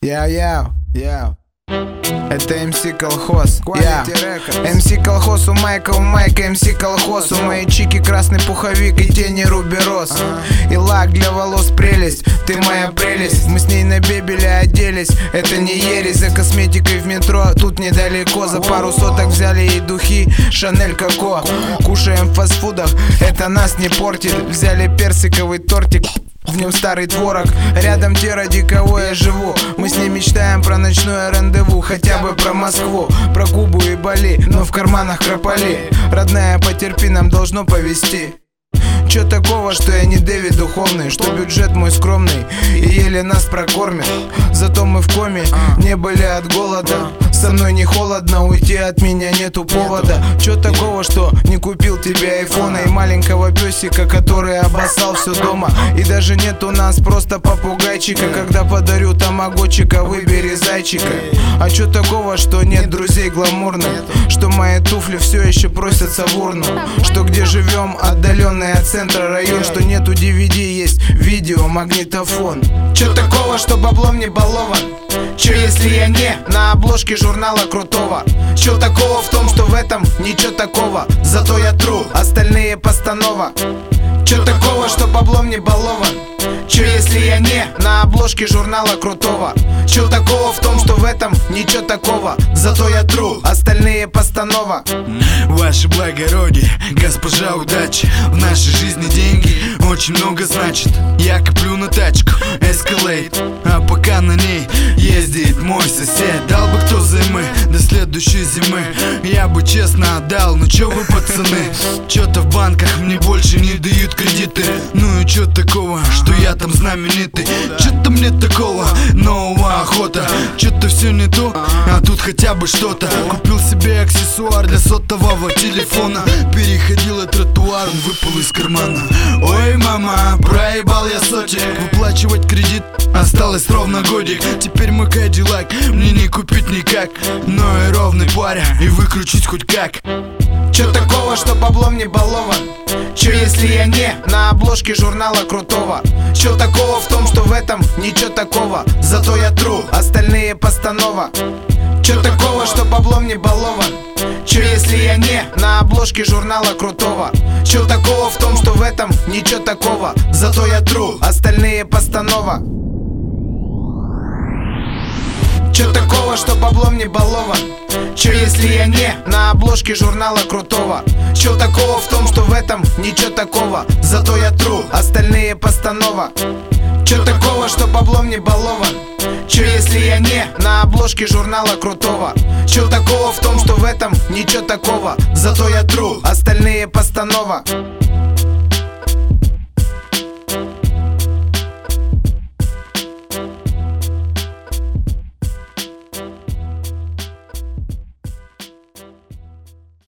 Это МС Колхоз, МС Колхоз, у Майка, МС Колхоз. У моей чики красный пуховик и тени руби роз. И лак для волос прелесть, ты моя прелесть. Мы с ней на бебеле оделись, это не ересь. За косметикой в метро, тут недалеко. За пару соток взяли ей духи Шанель Коко. Кушаем в фастфудах, это нас не портит. Взяли персиковый тортик, в нем старый творог. Рядом те, ради кого я живу. Мы с ней мечтаем про ночное рандеву. Хотя бы про Москву, про Кубу и Бали. Но в карманах крополи. Родная, потерпи, нам должно повезти. Чё такого, что я не Дэвид духовный, что бюджет мой скромный и еле нас прокормит. Зато мы в коме, не были от голода. Со мной не холодно, уйти от меня нету повода. Чё такого, что не купил тебе айфона и маленького песика, который обоссал все дома. И даже нет у нас просто попугайчика. Когда подарю тамагочика, выбери зайчика. А чё такого, что нет друзей гламурных, что мои туфли все еще просятся в урну, что где живем отдаленный от центра район, что нету DVD, есть видео, магнитофон. Чё такого, что баблом не балован? Чё если я не на обложке журнала крутого? Чё такого в том, что в этом ничего такого? Зато я тру, остальные постанова. Чё такого, что баблом не балован? Чё если я не на обложке журнала крутого? Чё такого в том, что в этом ничего такого? Зато я тру, остальные постанова. Ваше благородие, госпожа удачи, в нашей жизни деньги очень много значит. Я коплю на тачку Escalade, а пока на ней ездит мой сосед. Дал бы кто займы до следующей зимы, я бы честно отдал, но чё вы, пацаны? Чё-то в банках мне больше не дают кредиты. Ну и чё такого, что я там знаменитый? Чё-то мне такого нового охота. Чё-то все не то, а тут хотя бы что-то. Купил себе аксессуар для сотового телефона. Переходил я тротуар, он выпал из кармана. Ой, мама, проебал я сотик. Выплачивать кредит осталось ровно годик. Теперь мой Кадиллак мне не купить никак, но и ровный паря, и выкручить хоть как. Чё такого, что баблом не балован? Чё если я не на обложке журнала крутого? Чё такого в том, что в этом ничего такого? Зато я тру, остальные постанова. Чё такого, что баблом не балован? Чё если я не на обложке журнала крутого? Чё такого в том, что в этом ничего такого? Зато я тру, остальные постанова. Чё такого, что баблом не балован? Чё если я не на обложке журнала крутого? Чё такого в том, что в этом ничего такого? Зато я тру, остальные постанова. Чё такого, что баблом не балован? Чё если я не на обложке журнала крутого? Чё такого в том, что в этом ничего такого? Зато я тру, остальные постанова.